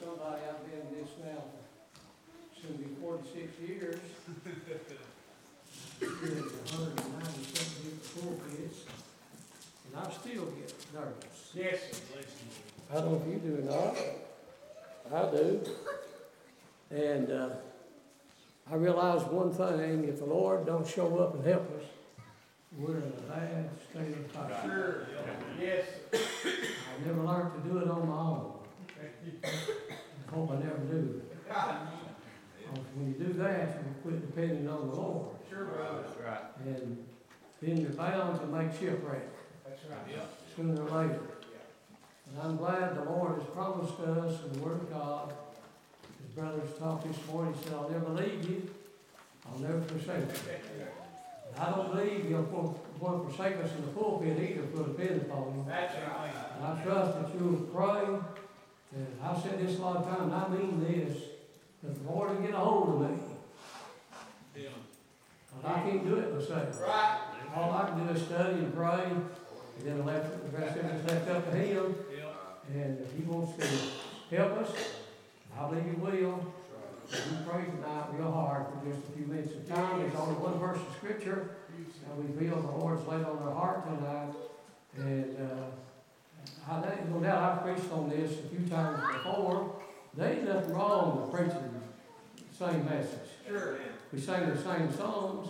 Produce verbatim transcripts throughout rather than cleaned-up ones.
somebody, I've been in this now for soon be forty-six years. one hundred ninety-seven different pulpits, and I still get nervous. Yes, I don't know if you do or not. I do. And uh, I realize one thing, if the Lord don't show up and help us, we're in a bad state of time. sure. Yes. I never learned to do it on my own. I hope I never do. When you do that, you quit depending on the Lord. Sure, brother. That's right. And then you're bound to make shipwreck That's right. Yeah. sooner or later. And I'm glad the Lord has promised us in the Word of God. His brothers talked this morning, he said, I'll never leave you. I'll never forsake you. And I don't believe He'll going to forsake us in the pulpit either for the benefit of Him. That's right. And I trust that you'll pray. And I've said this a lot of times, and I mean this, that the Lord will get a hold of me. Yeah. But I can't do it myself. Right. All I can do is study and pray, and then the left, the rest of it is left up to Him. Yeah. And if He wants to help us, I believe He will. We pray tonight real hard for just a few minutes of time. There's only one verse of Scripture, and we feel the Lord's laid on our heart tonight. And uh, I, no doubt I've preached on this a few times before. There ain't nothing wrong with preaching the same message. Sure. We sing the same songs.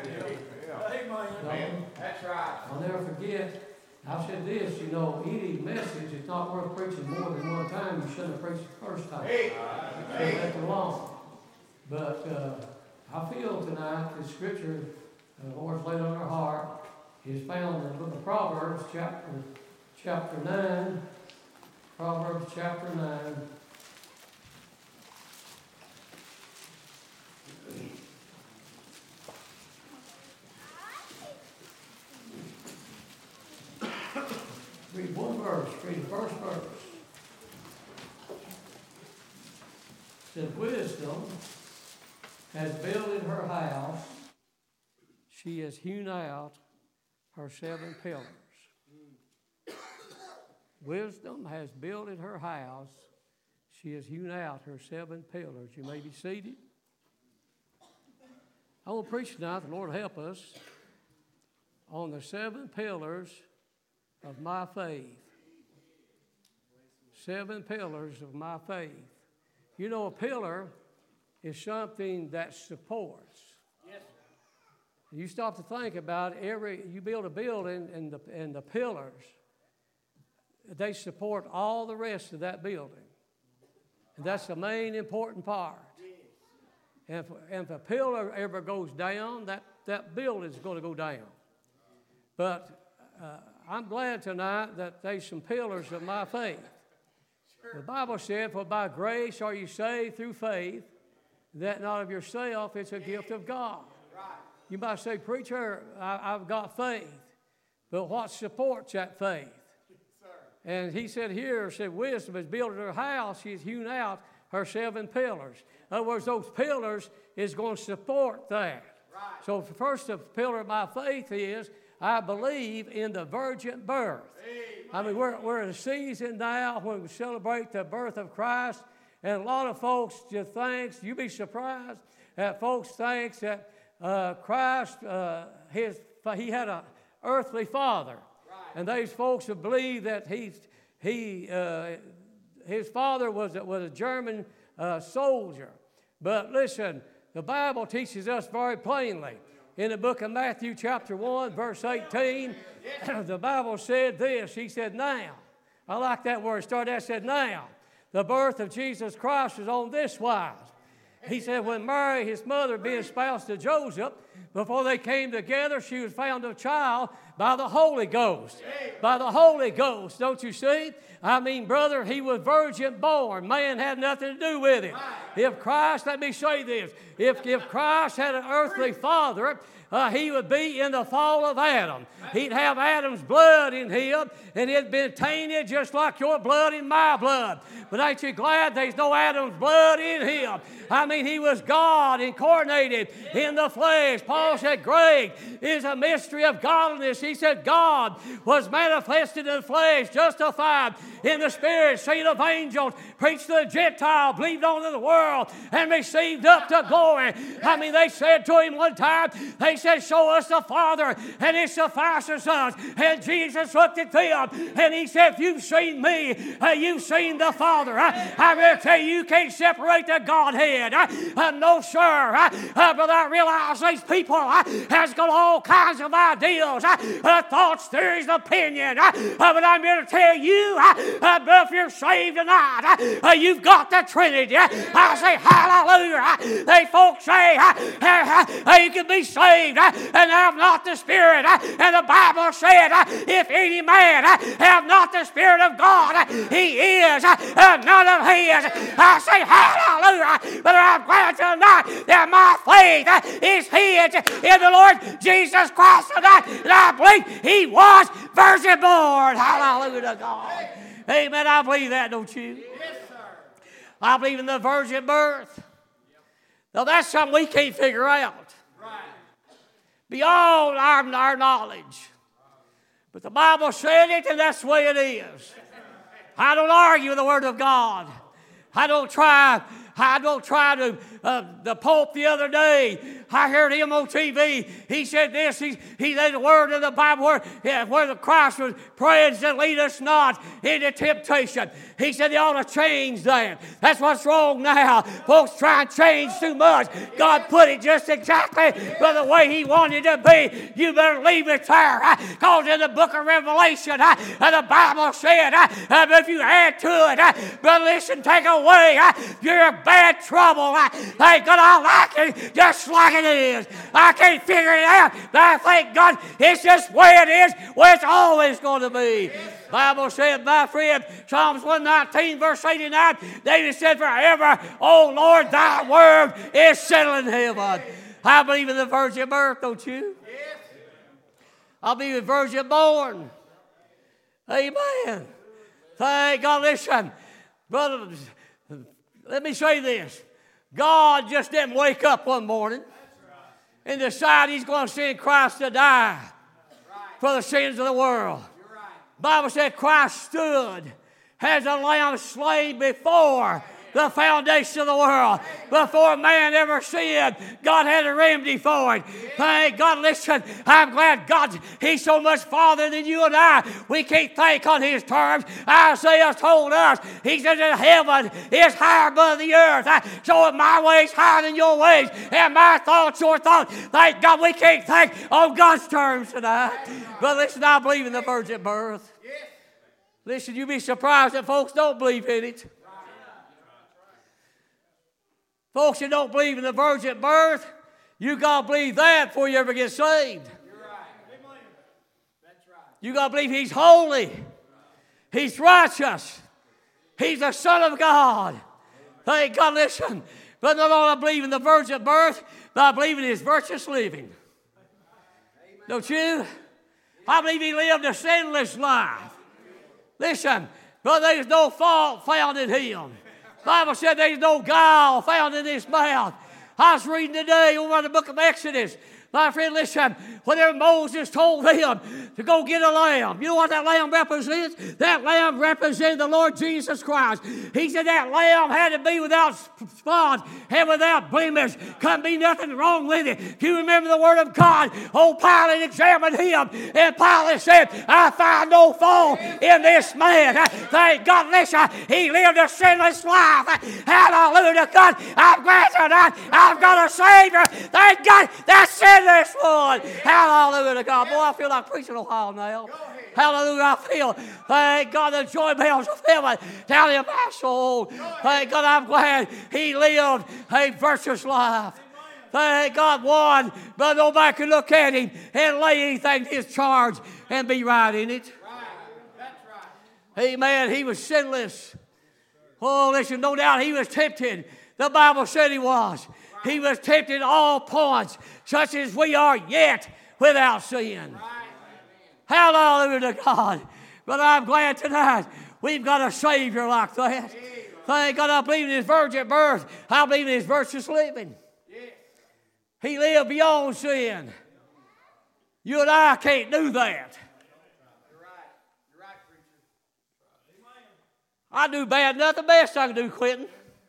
Amen. That's right. I'll never forget, I've said this, you know, any message is not worth preaching more than one time. You shouldn't have preached the first time. Hey. You should have left it alone. But uh, I feel tonight that Scripture, uh, the Lord's laid on our heart, is found in the book of Proverbs, chapter, chapter nine. Proverbs chapter nine. Read one verse, read the first verse. It says, wisdom has builded her house, she has hewn out her seven pillars. Wisdom has builded her house, she has hewn out her seven pillars. You may be seated. I will preach tonight, the Lord help us, on the seven pillars of my faith. Seven pillars of my faith. You know, a pillar is something that supports. Yes. You stop to think about it, every you build a building and the and the pillars, they support all the rest of that building. And that's the main important part. And if, and if a pillar ever goes down, that, that building is going to go down. But uh, I'm glad tonight that there's some pillars of my faith. Sure. The Bible said, for by grace are you saved through faith, that not of yourself, it's a gift of God. Right. You might say, preacher, I, I've got faith. But what supports that faith? Sir. And he said here, said, wisdom has built her house, she's hewn out her seven pillars. In other words, those pillars is going to support that. Right. So the first pillar of my faith is, I believe in the virgin birth. Amen. I mean, we're, we're in a season now when we celebrate the birth of Christ, and a lot of folks just thinks, you'd be surprised, that folks thinks that uh, Christ, uh, his, he had an earthly father. Right. And these folks who believe that he's, he, uh, his father was, was a German uh, soldier. But listen, the Bible teaches us very plainly. In the book of Matthew chapter one, verse eighteen, the Bible said this. He said, now. I like that word. Started that, said, now. The birth of Jesus Christ is on this wise. He said, when Mary, his mother, being espoused to Joseph, before they came together, she was found a child by the Holy Ghost. By the Holy Ghost, don't you see? I mean, brother, he was virgin born. Man had nothing to do with it. If Christ, let me say this, if, if Christ had an earthly father, uh, he would be in the fall of Adam. He'd have Adam's blood in him, and it'd been tainted just like your blood and my blood. But ain't you glad there's no Adam's blood in him? I mean, he was God incarnated in the flesh. Paul said, great is a mystery of godliness. He said, God was manifested in the flesh, justified in the spirit, seen of angels, preached to the Gentile, believed on in the world, and received up to glory. I mean, they said to him one time, they said, show us the Father, and it suffices us. And Jesus looked at them, and he said, if you've seen me, uh, you've seen the Father. I, I'm going to tell you, you can't separate the Godhead. Uh, uh, no, sir. Uh, uh, but I realize these people uh, has got all kinds of ideals, uh, uh, thoughts, theories, opinion. Uh, uh, but I'm here to tell you, uh, uh, but if you're saved tonight, uh, uh, you've got the Trinity. Uh, I say hallelujah. Uh, they folks say uh, uh, uh, you can be saved uh, and have not the Spirit. Uh, and the Bible said, uh, if any man uh, have not the Spirit of God, uh, he is uh, uh, none of his. I say hallelujah. But I'm glad tonight that my faith uh, is hid in the Lord Jesus Christ tonight. And I believe he was virgin born. Hallelujah to God. Amen. I believe that, don't you? Yes, sir. I believe in the virgin birth. Now that's something we can't figure out. Right. Beyond our, our knowledge. But the Bible said it, and that's the way it is. I don't argue with the Word of God. I don't try. I don't try to. Uh, the Pope the other day, I heard him on T V. He said this. He he said the word in the Bible where, yeah, where the Christ was praying, said, "Lead us not into temptation." He said they ought to change that. That's what's wrong now. Folks try and change too much. God put it just exactly by the way He wanted it to be. You better leave it there, because in the book of Revelation, uh, the Bible said, uh, uh, if you add to it, uh, but listen, take away, uh, you're in bad trouble. Uh, thank God I like it just like it is. I can't figure it out, but I thank God it's just the way it is, where it's always going to be. The Bible said, my friend, Psalms one nineteen, verse eighty-nine, David said, forever, O Lord, thy word is settled in heaven. I believe in the virgin birth, don't you? Yes. I believe in virgin born. Amen. Thank God. Listen, brother, let me say this. God just didn't wake up one morning and decide He's going to send Christ to die for the sins of the world. The Bible said Christ stood as a lamb slain before the foundation of the world. Before man ever sinned, God had a remedy for it. Thank God. Listen, I'm glad God, He's so much farther than you and I. We can't think on His terms. Isaiah told us, he said that heaven is higher above the earth. So if my ways higher than your ways, and my thoughts your thoughts, thank God we can't think on God's terms tonight. But listen, I believe in the virgin birth. Listen, you'd be surprised that folks don't believe in it. Folks that don't believe in the virgin birth, you got to believe that before you ever get saved. You're right. That's right. You got to believe He's holy. He's righteous. He's the Son of God. Thank God, listen. But not only I believe in the virgin birth, but I believe in His virtuous living. Don't you? I believe He lived a sinless life. Listen, but there's no fault found in Him. The Bible said there's no guile found in His mouth. I was reading today over in the book of Exodus. My friend, listen, whenever Moses told them to go get a lamb, you know what that lamb represents? That lamb represented the Lord Jesus Christ. He said that lamb had to be without spot and without blemish. Couldn't be nothing wrong with it. If you remember the word of God, old Pilate examined him, and Pilate said, I find no fault in this man. Thank God, listen, he lived a sinless life. Hallelujah to God. I'm glad tonight I've got a Savior. Thank God that's sin. This one. Hallelujah to God. Boy, I feel like preaching a while now. Hallelujah, I feel. Thank God the joy bells of heaven down in my soul. Thank God I'm glad He lived a virtuous life. Thank God, one, but nobody can look at Him and lay anything to His charge and be right in it. Right. That's right. Amen. He was sinless. Oh, listen, no doubt He was tempted. The Bible said He was. He was tempted in all points, such as we are yet without sin. Hallelujah to God. But I'm glad tonight we've got a Savior like that. Thank God I believe in His virgin birth. I believe in His virtuous living. He lived beyond sin. You and I can't do that. You're right. You're right, preacher. I do bad enough. The best I can do, Quentin.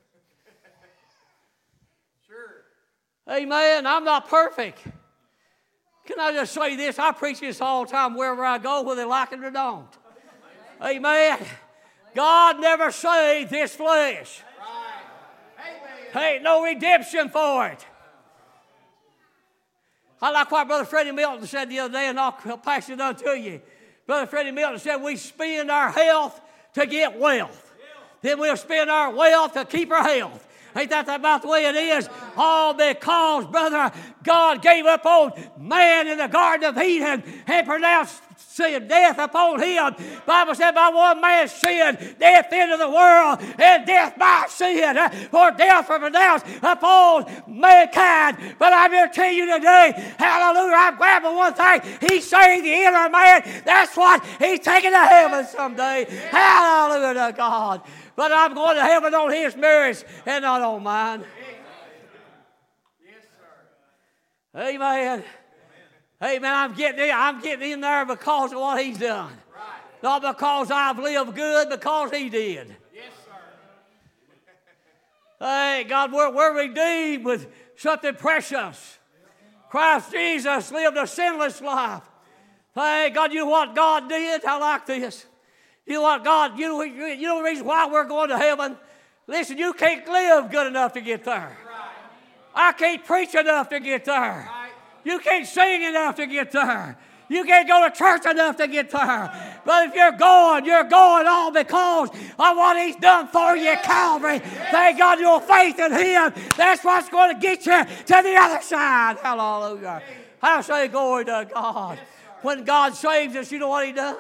Sure. Amen. I'm not perfect. Can I just say this? I preach this all the time wherever I go, whether they like it or don't. Amen. God never saved this flesh. Right. Ain't no redemption for it. I like what Brother Freddie Milton said the other day, and I'll pass it on to you. Brother Freddie Milton said, we spend our health to get wealth. Then we'll spend our wealth to keep our health. Ain't that about the way it is? All because, brother, God gave up on man in the Garden of Eden and pronounced sin, death upon him. The Bible said, by one man's sin, death into the world, and death by sin. For death was pronounced upon mankind. But I'm here to tell you today, hallelujah, I'm glad for one thing. He saved the inner man. That's what he's taking to heaven someday. Hallelujah to God. But I'm going to heaven on his merits and not on mine. Yes, sir. Amen. Amen. I'm getting in, I'm getting in there because of what he's done. Right. Not because I've lived good, because he did. Yes, sir. Hey, God, we're, we're redeemed with something precious. Christ Jesus lived a sinless life. Hey, God, you know what God did? I like this. You know what, God, you know, you know the reason why we're going to heaven? Listen, you can't live good enough to get there. Right. I can't preach enough to get there. Right. You can't sing enough to get there. You can't go to church enough to get there. But if you're going, you're going all because of what he's done for you at Calvary. Thank God your faith in him. That's what's going to get you to the other side. Hallelujah. I say glory to God. When God saves us, you know what he done?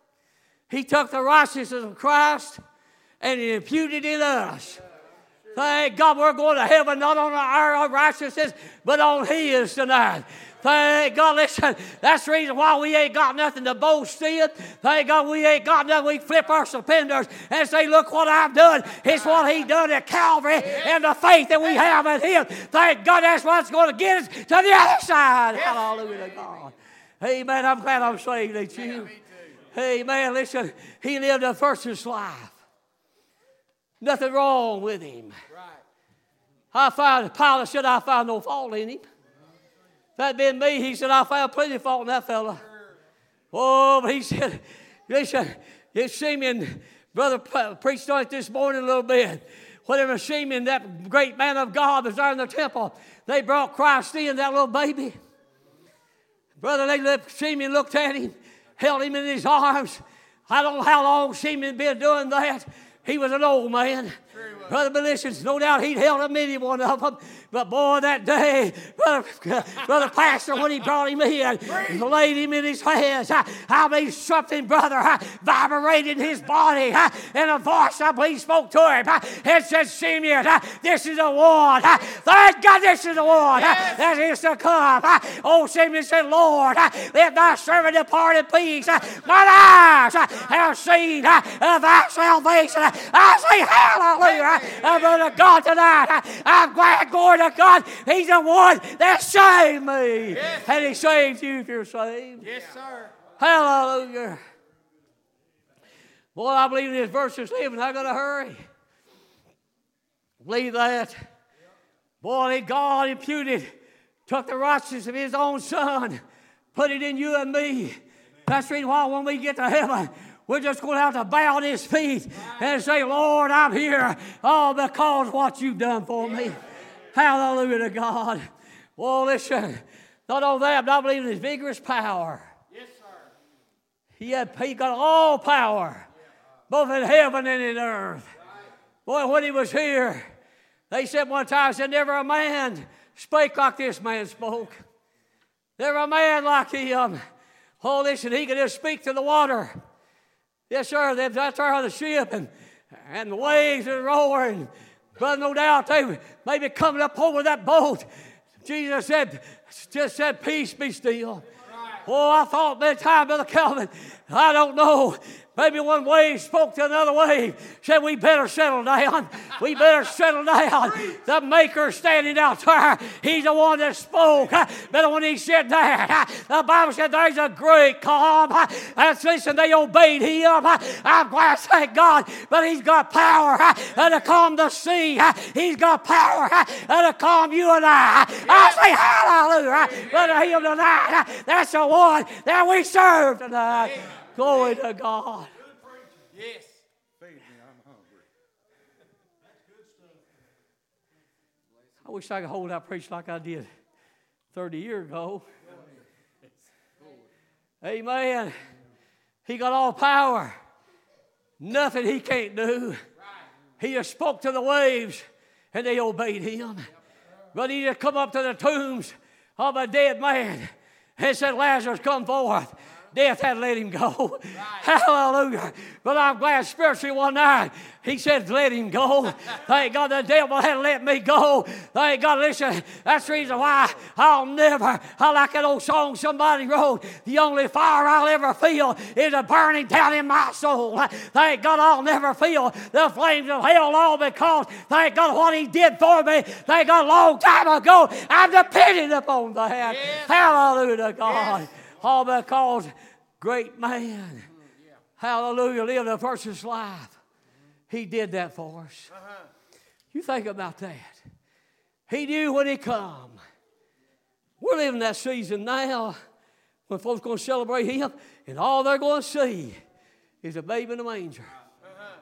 He took the righteousness of Christ and he imputed it in us. Thank God we're going to heaven not on our righteousness, but on his tonight. Thank God, listen, that's the reason why we ain't got nothing to boast in. Thank God we ain't got nothing. We flip our suspenders and say, look what I've done. It's what he done at Calvary and the faith that we have in him. Thank God that's what's going to get us to the other side. Hallelujah to God. Amen. I'm glad I'm saved, ain't you? Amen. Listen, he lived a virtuous life. Nothing wrong with him. Right. I found, Pilate said, I found no fault in him. If that had been me, he said, I found plenty of fault in that fella. Oh, but he said, listen, it's Simeon, brother preached on it this morning a little bit. Whenever Simeon, that great man of God, was there in the temple, they brought Christ in, that little baby. Brother, they let, Simeon looked at him, held him in his arms. I don't know how long Simeon had been doing that. He was an old man. Sure, brother, but listen, no doubt he'd held a many one of them. But boy, that day, brother, brother Pastor, when he brought him in, he laid him in his hands. I, I mean, something, brother, I, vibrated in his body. I, and a voice, I believe, spoke to him. I, and said, Simeon, I, this is the one. I, thank God this is the one yes. I, that is to come. I, oh, Simeon said, Lord, I, let thy servant depart in peace. I, mine eyes I, have seen I, of thy salvation. I, I say hallelujah. I, brother God tonight, I, I'm glad, glory to God, he's the one that saved me. Yes. And he saved you if you're saved. Yes, sir. Hallelujah. Boy, I believe in this verse is living. I got to hurry. Believe that. Boy, God imputed, took the righteousness of his own son, put it in you and me. That's the reason why when we get to heaven, we're just going to have to bow at his feet and say, Lord, I'm here all because of what you've done for me. Hallelujah to God. Well, listen, not only that, but I believe in his vigorous power. Yes, sir. He had he got all power, both in heaven and in earth. Boy, when he was here, they said one time, said, never a man spake like this man spoke. Never a man like him. Oh, listen, he could just speak to the water. Yes, sir, that's there on the ship, and, and the waves are roaring. Brother, no doubt they may be coming up over that boat. Jesus said, just said, peace, be still. Right. Oh, I thought that time, Brother Calvin, I don't know. Maybe one wave spoke to another wave, said we better settle down. We better settle down. The Maker standing out there, He's the one that spoke. But when He said that, the Bible said there's a great calm. And listen, they obeyed Him. I'm glad, thank God, but He's got power to calm the sea. He's got power to calm you and I. I say hallelujah. But Him tonight, that's the one that we serve tonight. Glory to God. Yes. Feed me, I'm hungry. I wish I could hold out preach like I did thirty years ago. Amen. He got all power. Nothing He can't do. He just spoke to the waves and they obeyed Him. But He just come up to the tombs of a dead man and said, Lazarus, come forth. Death had let him go. Right. Hallelujah. But I'm glad spiritually one night He said, let him go. Thank God the devil had let me go. Thank God, listen, that's the reason why I'll never, I like that old song somebody wrote, the only fire I'll ever feel is a burning down in my soul. Thank God I'll never feel the flames of hell, all because, thank God, what He did for me, thank God, a long time ago, I'm dependent upon that. Yes. Hallelujah to God. Yes. All because great man, hallelujah, lived a virtuous life. He did that for us. Uh-huh. You think about that. He knew when He come. We're living that season now when folks are going to celebrate Him, and all they're going to see is a babe in a manger. Uh-huh.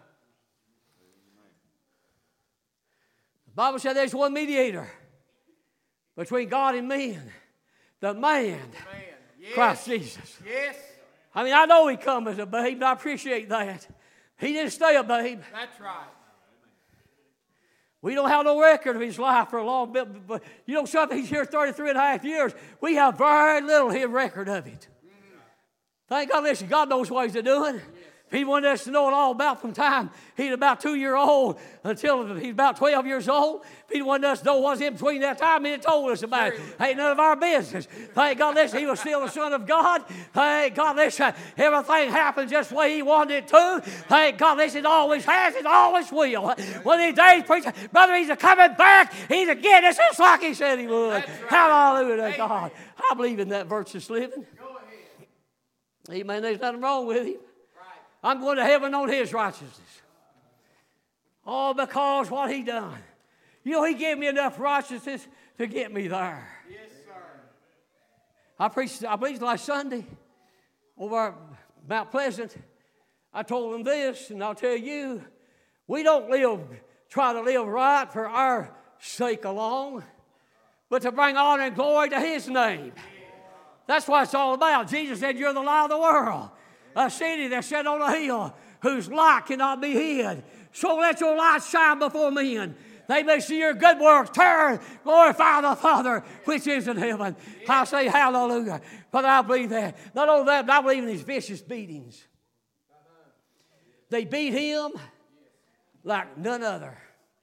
The Bible said there's one mediator between God and men, the man. man. Yes. Christ Jesus. Yes. I mean, I know He come as a babe, and I appreciate that. He didn't stay a babe. That's right. We don't have no record of His life for a long bit, but you know something? He's here thirty-three and a half years. We have very little record of it. Mm-hmm. Thank God, listen, God knows what He's doing. Yes. If He wanted us to know it all about from time He's about two years old until He's about twelve years old. If He wanted us to know what's in between that time, He told us about it. Ain't none of our business. Thank God, listen, He was still the Son of God. Thank God, listen, everything happened just the way He wanted it to. Thank God, listen, it always has, it always will. When these days, preacher, brother, He's a coming back. He's again. It's just like He said He would. Right. Hallelujah to God. I believe in that virtuous living. Go ahead. Amen. There's nothing wrong with Him. I'm going to heaven on His righteousness. All because what He done. You know, He gave me enough righteousness to get me there. Yes, sir. I preached, I preached last Sunday over at Mount Pleasant. I told them this, and I'll tell you, we don't live, try to live right for our sake alone, but to bring honor and glory to His name. That's what it's all about. Jesus said, you're the light of the world. A city that's set on a hill whose light cannot be hid. So let your light shine before men. They may see your good works. Turn, glorify the Father which is in heaven. I say hallelujah. But I believe that. Not only that, but I believe in these vicious beatings. They beat Him like none other.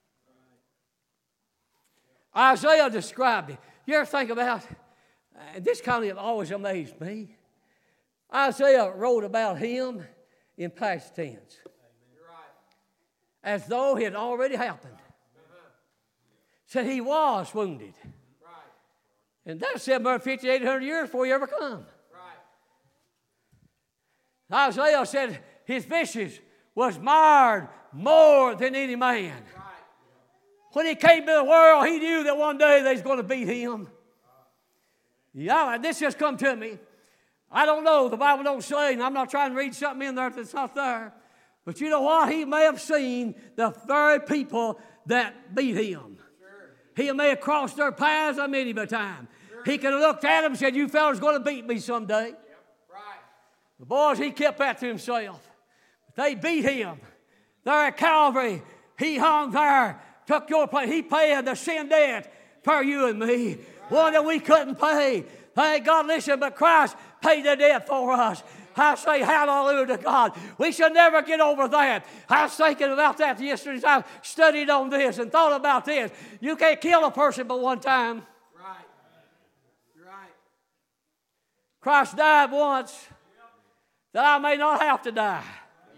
Isaiah described it. You ever think about, and this kind of always amazed me. Isaiah wrote about Him in past tense. As though it had already happened. Said He was wounded. And that's seven hundred fifty, eight hundred years before He ever come. Isaiah said His vicious was marred more than any man. When He came to the world, He knew that one day they was going to beat Him. Yeah, this just come to me. I don't know. The Bible don't say, and I'm not trying to read something in there that's not there. But you know what? He may have seen the very people that beat Him. Sure. He may have crossed their paths a many a time. Sure. He could have looked at them and said, you fellas are going to beat me someday. Yep. Right. The boys, he kept that to himself. They beat Him. There at Calvary, He hung there, took your place. He paid the sin debt for you and me. Right. One that we couldn't pay. Thank God, listen, but Christ paid the debt for us. I say hallelujah to God. We should never get over that. I was thinking about that yesterday. I studied on this and thought about this. You can't kill a person but one time. Right. You're right. Christ died once that I may not have to die.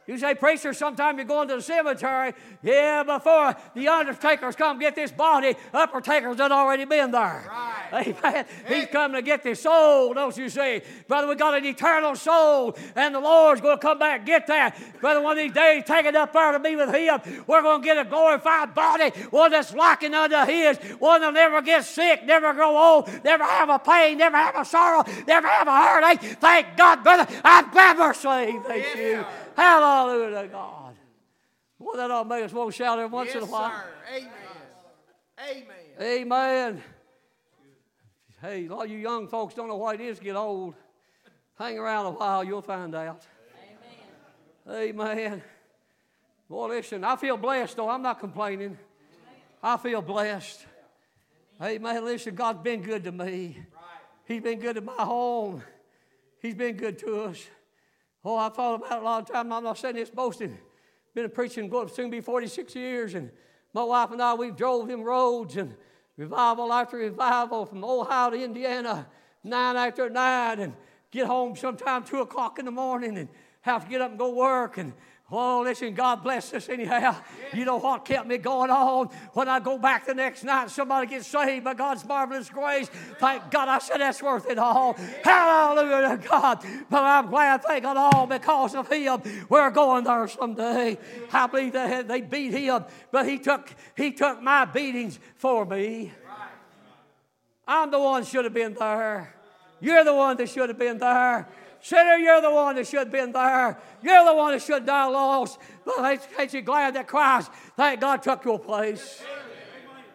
You say, preacher, sometime you're going to the cemetery. Yeah, before the undertakers come get this body, uppertakers had already been there. Right. Amen. He's coming to get this soul, don't you see? Brother, we got an eternal soul, and the Lord's going to come back and get that. Brother, one of these days, take it up there to be with Him. We're going to get a glorified body, one that's likened unto His, one that'll never get sick, never grow old, never have a pain, never have a sorrow, never have a heartache. Thank God, brother, I'm glad we're saved. Thank Yes, you. sir. Hallelujah to God. Boy, that ought to make us want to shout every once Yes, in a while. sir. Amen. Amen. Amen. Hey, a lot of you young folks don't know what it is to get old. Hang around a while, you'll find out. Amen. Amen. Boy, listen, I feel blessed, though. I'm not complaining. I feel blessed. Amen. Listen, God's been good to me. He's been good to my home. He's been good to us. Oh, I thought about it a lot of times. I'm not saying this boasting. Been preaching, going to soon be forty-six years, and my wife and I, we've drove them roads and revival after revival from Ohio to Indiana, nine after nine, and get home sometime two o'clock in the morning and have to get up and go work. And oh, listen, God bless us anyhow. Yeah. You know what kept me going on? When I go back the next night, somebody gets saved by God's marvelous grace. Thank God, I said that's worth it all. Hallelujah to God. But I'm glad, thank God, all because of Him. We're going there someday. I believe they, they beat Him, but He took, he took my beatings for me. I'm the one that should have been there. You're the one that should have been there. Sinner, you're the one that should have been there. You're the one that should die lost. But ain't you glad that Christ, thank God, took your place? Amen.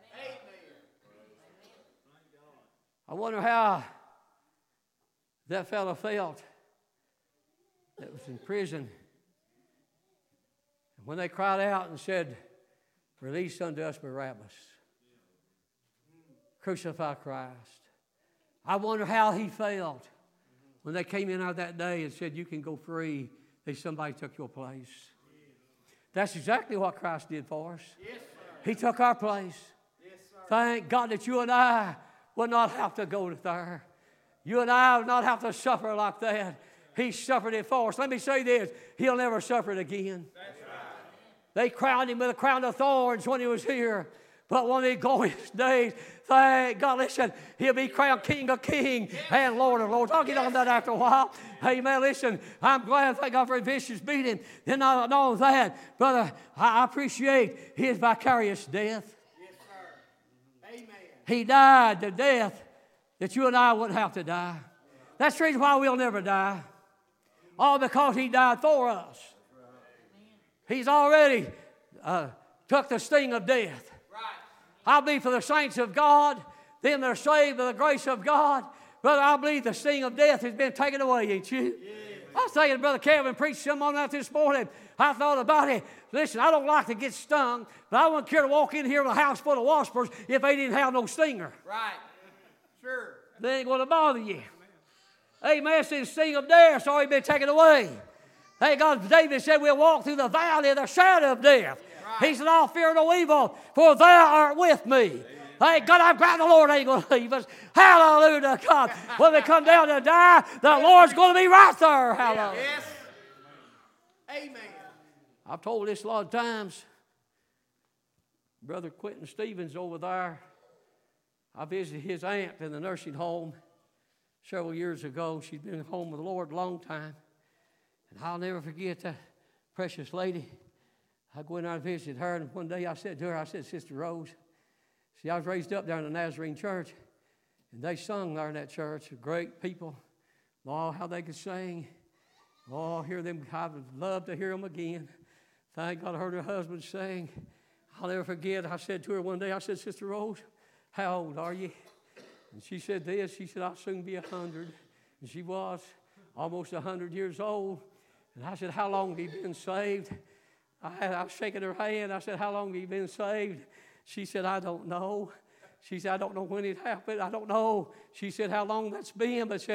I wonder how that fellow felt that was in prison. When they cried out and said, release unto us Barabbas. Crucify Christ. I wonder how he felt when they came in out that day and said, you can go free. They somebody took your place. That's exactly what Christ did for us. Yes, He took our place. Yes, Thank God that you and I will not have to go there. You and I will not have to suffer like that. He suffered it for us. Let me say this. He'll never suffer it again. That's right. They crowned him with a crown of thorns when he was here. But one of these glorious days, thank God, listen, he'll be crowned King of Kings and Lord of Lords. I'll get on that after a while. Amen. Listen, I'm glad, thank God for a vicious beating. Then not know that, brother, I appreciate his vicarious death. Yes, sir. Amen. He died the death that you and I wouldn't have to die. That's the reason why we'll never die. All because he died for us. He's already uh, took the sting of death. I believe for the saints of God, them that are saved by the grace of God, brother, I believe the sting of death has been taken away, ain't you? Yeah. I was thinking, Brother Kevin preached someone out this morning. I thought about it. Listen, I don't like to get stung, but I wouldn't care to walk in here with a house full of waspers if they didn't have no stinger. Right. Sure. They ain't going to bother you. Amen. See, the sting of death's already been taken away. Thank God, David said we'll walk through the valley of the shadow of death. Right. He said, I'll fear no evil, for thou art with me. Amen. Thank God, I'm glad the Lord ain't going to leave us. Hallelujah to God. When we come down to die, the Lord's going to be right there. Hallelujah. Yes. Amen. I've told this a lot of times. Brother Quentin Stevens over there, I visited his aunt in the nursing home several years ago. She's been home with the Lord a long time. And I'll never forget that precious lady. I go in there and visit her, and one day I said to her, I said, Sister Rose, see, I was raised up there in the Nazarene church, and they sung there in that church, great people. Oh, how they could sing. Oh, hear them, I would love to hear them again. Thank God I heard her husband sing. I'll never forget, I said to her one day, I said, Sister Rose, how old are you? And she said this, she said, I'll soon be a hundred. And she was almost a hundred years old. And I said, how long have you been saved? I, had, I was shaking her hand. I said, how long have you been saved? She said, I don't know. She said, I don't know when it happened. I don't know. She said, how long that's been. But she said,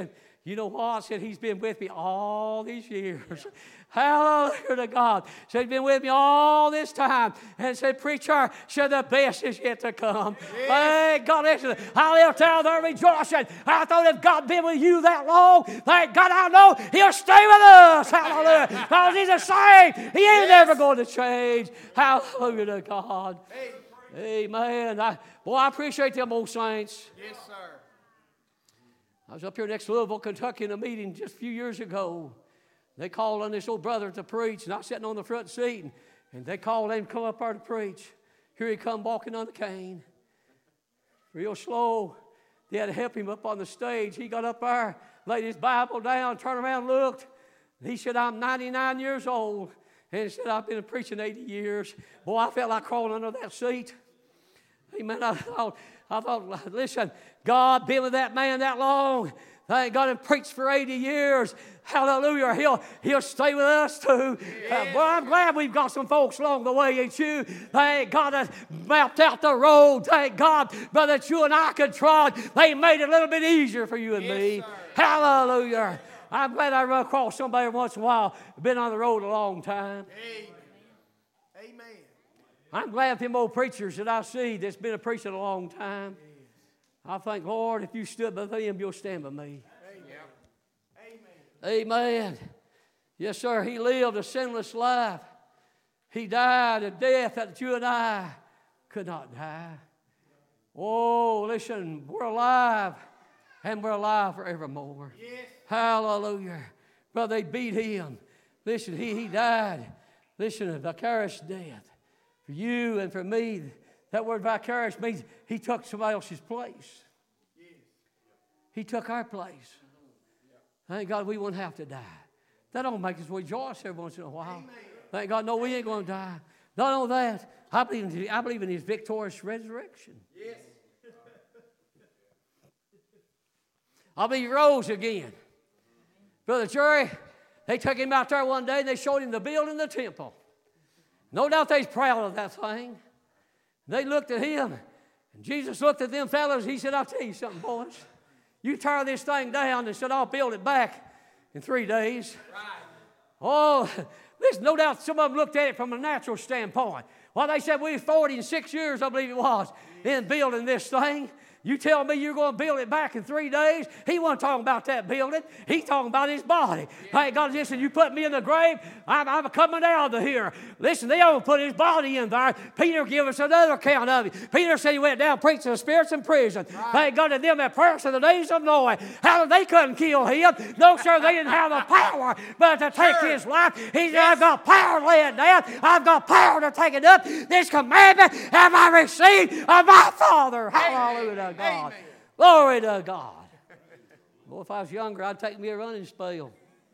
You know what? I said, he's been with me all these years. Yeah. Hallelujah to God. So he's been with me all this time. And said, preacher, said the best is yet to come. Yes. Thank God. Listen, I left out there rejoicing. I thought if God been with you that long, thank God I know he'll stay with us. Hallelujah. Because he's the same. He ain't yes. never going to change. Hallelujah to God. Hey. Amen. I, boy, I appreciate them old saints. Yes, sir. I was up here next to Louisville, Kentucky in a meeting just a few years ago. They called on this old brother to preach, and I was sitting on the front seat, and, and they called him to come up there to preach. Here he come walking on the cane. Real slow. They had to help him up on the stage. He got up there, laid his Bible down, turned around, looked. He said, I'm ninety-nine years old. And he said, I've been preaching eighty years. Boy, I felt like crawling under that seat. Amen. I thought, I thought, listen, God been with that man that long. Thank God and preached for eighty years. Hallelujah. He'll, he'll stay with us too. Yes. Uh, well, I'm glad we've got some folks along the way, ain't you? Thank God has mapped out the road. Thank God, brother, that you and I could trod. They made it a little bit easier for you and yes, me. Sir. Hallelujah. I'm glad I run across somebody once in a while who's been on the road a long time. Amen. Amen. I'm glad them old preachers that I see that's been a preacher a long time. I think, Lord, if you stood by them, you'll stand by me. Amen. Amen. Yes, sir. He lived a sinless life. He died a death that you and I could not die. Oh, listen, we're alive, and we're alive forevermore. Yes. Hallelujah. Brother, they beat him. Listen, he, he died. Listen, a vicarious death. For you and for me, that word vicarious means he took somebody else's place. He took our place. Thank God we wouldn't have to die. That don't make us rejoice every once in a while. Amen. Thank God, no, we ain't going to die. Not only that, I believe in, I believe in his victorious resurrection. Yes. I believe he rose again. Brother Jerry, they took him out there one day and they showed him the building of the temple. No doubt they's proud of that thing. They looked at him, and Jesus looked at them fellows. He said, I'll tell you something, boys. You tear this thing down and said, I'll build it back in three days. Right. Oh, listen, no doubt some of them looked at it from a natural standpoint. Well, they said, we forty and six years, I believe it was, in building this thing. You tell me you're going to build it back in three days? He wasn't talking about that building. He's talking about his body. Yeah. Thank God, listen, you put me in the grave, I'm, I'm coming out of here. Listen, they don't put his body in there. Peter gave us another account of it. Peter said he went down preaching the spirits in prison. Right. Thank God to them that perished in the days of Noah. How they couldn't kill him. No, sir, they didn't have the power but to take sure. his life. He said, yes. I've got power to lay it down. I've got power to take it up. This commandment have I received of my Father. Hallelujah to God. Amen. Glory to God. Well, if I was younger, I'd take me a running spell.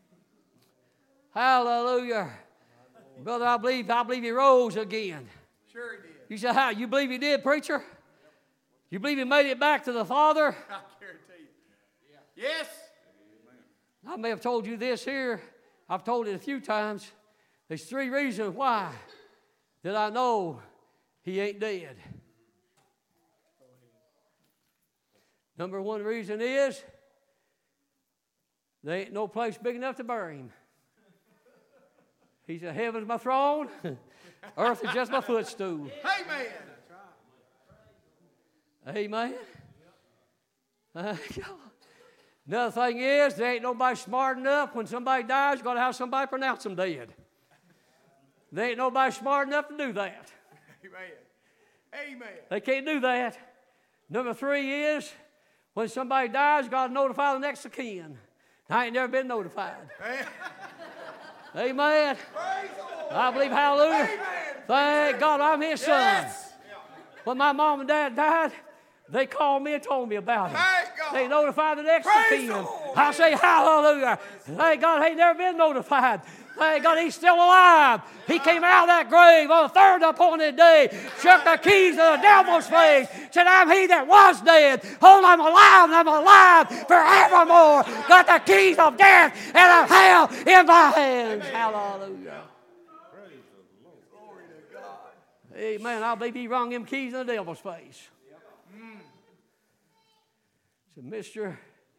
Hallelujah. Brother, I believe, I believe he rose again. Sure he did. You said, how? You believe he did, preacher? You believe he made it back to the Father? I guarantee you. Yeah. Yes. I may have told you this here. I've told it a few times. There's three reasons why that I know he ain't dead. Number one reason is there ain't no place big enough to bury him. He said, heaven's my throne, earth is just my footstool. Amen. Amen. Uh, Another thing is, there ain't nobody smart enough when somebody dies, you've got to have somebody pronounce them dead. There ain't nobody smart enough to do that. Amen. Amen. They can't do that. Number three is, when somebody dies, you got to notify the next of kin. I ain't never been notified. Amen. Amen. I believe, hallelujah. Amen. Thank God I'm his son. Yes. When my mom and dad died, they called me and told me about it. They notified the next of kin. I say, hallelujah. Thank God he ain't never been notified. Thank God he's still alive. He came out of that grave on the third appointed day, shook the keys of the devil's face, said, I'm he that was dead. Hold, I'm alive, and I'm alive forevermore. Got the keys of death and of hell in my hands. Hallelujah. Glory to God. Amen. I believe he rung them keys in the devil's face. Said, Mister,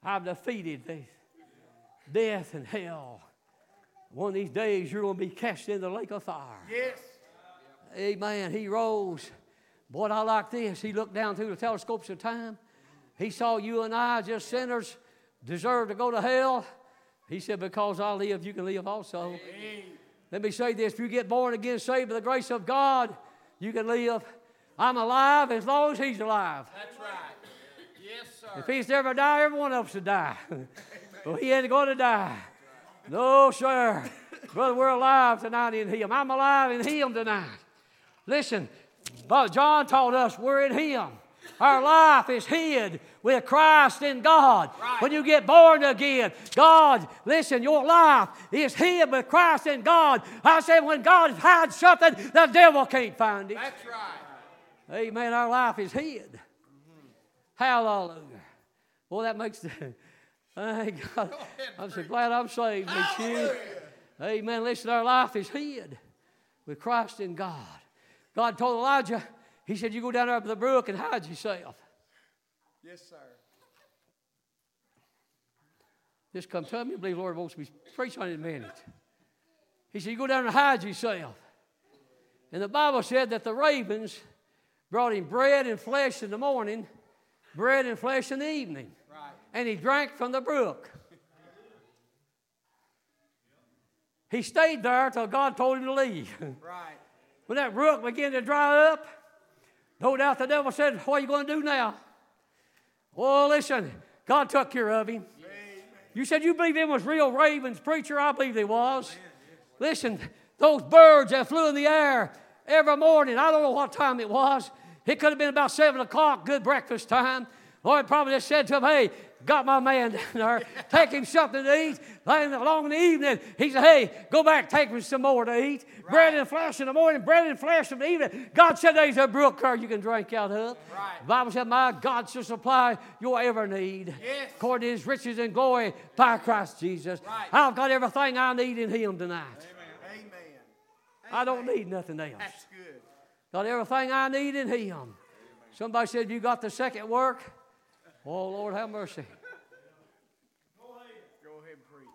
I've defeated the death and hell. One of these days you're going to be cast in the lake of fire. Yes. Amen. He rose. Boy, I like this. He looked down through the telescopes of time. He saw you and I, just sinners, deserve to go to hell. He said, because I live, you can live also. Amen. Let me say this. If you get born again, saved by the grace of God, you can live. I'm alive as long as He's alive. That's right. Yes, sir. If He's never die, every one of us would die. Well, He ain't going to die. No, sir. Brother, we're alive tonight in Him. I'm alive in Him tonight. Listen, John taught us we're in Him. Our life is hid with Christ in God. Right. When you get born again, God, listen, your life is hid with Christ in God. I said when God hides something, the devil can't find it. That's right. Amen. Our life is hid. Mm-hmm. Hallelujah. Boy, that makes the... Thank God. I'm so glad I'm saved. Amen. Listen, our life is hid with Christ in God. God told Elijah, He said, you go down there by the brook and hide yourself. Yes, sir. Just come tell me, I believe the Lord wants me to preach on it in a minute. He said, you go down and hide yourself. And the Bible said that the ravens brought him bread and flesh in the morning, bread and flesh in the evening. Right. And he drank from the brook. He stayed there until God told him to leave. Right. When that brook began to dry up, no doubt the devil said, what are you going to do now? Well, listen, God took care of him. Amen. You said you believe them was real ravens, preacher? I believe they was. Amen. Listen, those birds that flew in the air every morning, I don't know what time it was. It could have been about seven o'clock, good breakfast time. Lord probably just said to him, hey, got my man down there. Take him something to eat. Then along in the evening, he said, hey, go back, take him some more to eat. Right. Bread and flesh in the morning, bread and flesh in the evening. God said there's a brook there you can drink out of. Right. The Bible said, my God shall supply your every need. Yes. According to His riches and glory by Christ Jesus. Right. I've got everything I need in Him tonight. Amen. Amen. I don't need nothing else. That's good. Got everything I need in Him. Amen. Somebody said, you got the second work? Oh, Lord, have mercy. Go ahead. Go ahead and preach.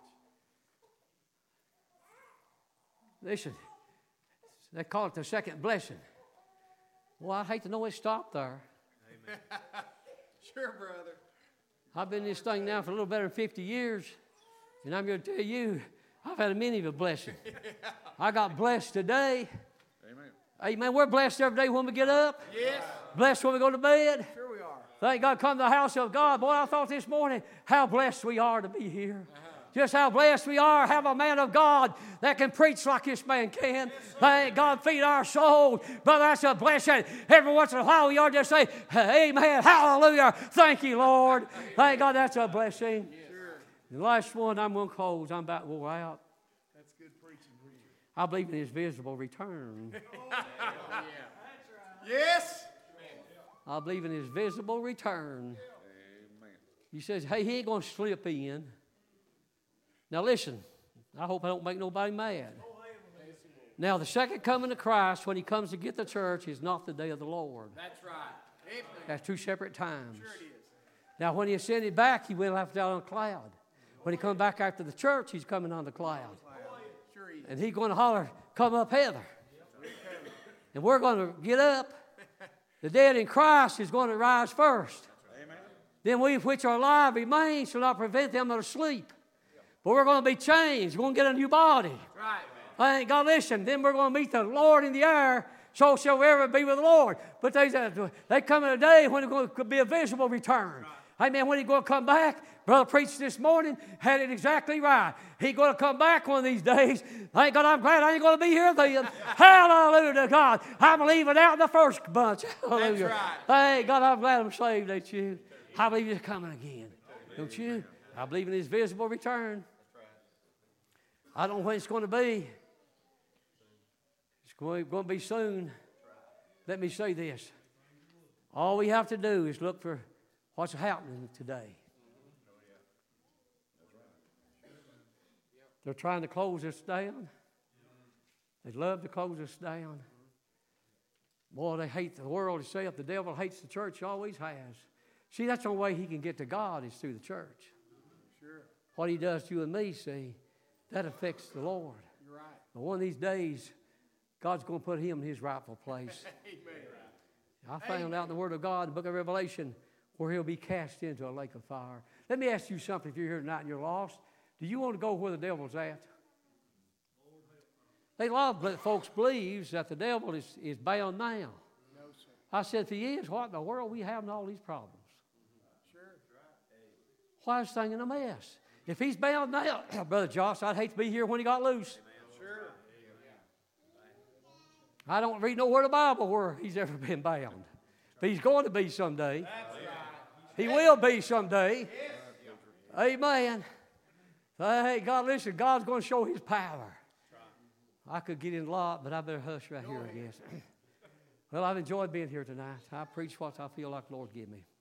Listen, they call it the second blessing. Well, I hate to know it stopped there. Amen. Sure, brother. I've been in this thing now for a little better than fifty years, and I'm going to tell you, I've had a many of a blessing. Yeah. I got blessed today. Amen. Amen. We're blessed every day when we get up. Yes. Blessed when we go to bed. Sure we are. Thank God, come to the house of God. Boy, I thought this morning how blessed we are to be here. Uh-huh. Just how blessed we are, have a man of God that can preach like this man can. Yes, thank God, feed our soul. Brother, that's a blessing. Every once in a while, we ought to just say, amen, hallelujah, thank you, Lord. Thank God, that's a blessing. Yes. Sure. The last one, I'm going to close. I'm about wore out. That's good preaching, preacher. I believe in His visible return. Yeah. Yes. I believe in His visible return. Amen. He says, hey, He ain't going to slip in. Now listen, I hope I don't make nobody mad. Now the second coming of Christ, when He comes to get the church, is not the day of the Lord. That's right. That's two separate times. Sure it is. Now when He ascended back, He went after down on a cloud. When He comes back after the church, He's coming on the cloud. Sure he is. And He's going to holler, come up hither. And we're going to get up. The dead in Christ is going to rise first. Amen. Then we which are alive remain shall not prevent them that are asleep. But we're going to be changed. We're going to get a new body. Right. Thank God, listen. Then we're going to meet the Lord in the air. So shall we ever be with the Lord. But they, they come in a day when it's going to be a visible return. Right. Amen. When He's going to come back, Brother preached this morning, had it exactly right. He's going to come back one of these days. Thank God, I'm glad I ain't going to be here then. Hallelujah to God. I'm leaving out the first bunch. Hallelujah. That's right. Thank God, I'm glad I'm saved, ain't you? I believe He's coming again. Don't you? I believe in His visible return. I don't know when it's going to be. It's going to be soon. Let me say this. All we have to do is look for what's happening today. They're trying to close us down. They'd love to close us down. Boy, they hate the world itself. The devil hates the church, always has. See, that's the only way he can get to God is through the church. what he does to you and me, see, that affects the Lord. You're right. But one of these days, God's going to put him in his rightful place. Amen. I found out in the Word of God, the book of Revelation, where he'll be cast into a lake of fire. Let me ask you something. If you're here tonight and you're lost, do you want to go where the devil's at? A lot of folks believes that the devil is, is bound now. No, sir. I said, if he is, what in the world are we having all these problems? Sure. Why is this thing in a mess? If he's bound now, Brother Josh, I'd hate to be here when he got loose. Sure. I don't read nowhere in the Bible where he's ever been bound. But he's going to be someday. He will be someday. Amen. Hey, God, listen, God's going to show his power. I could get in a lot, but I better hush right here, I guess. Well, I've enjoyed being here tonight. I preach what I feel like the Lord give me.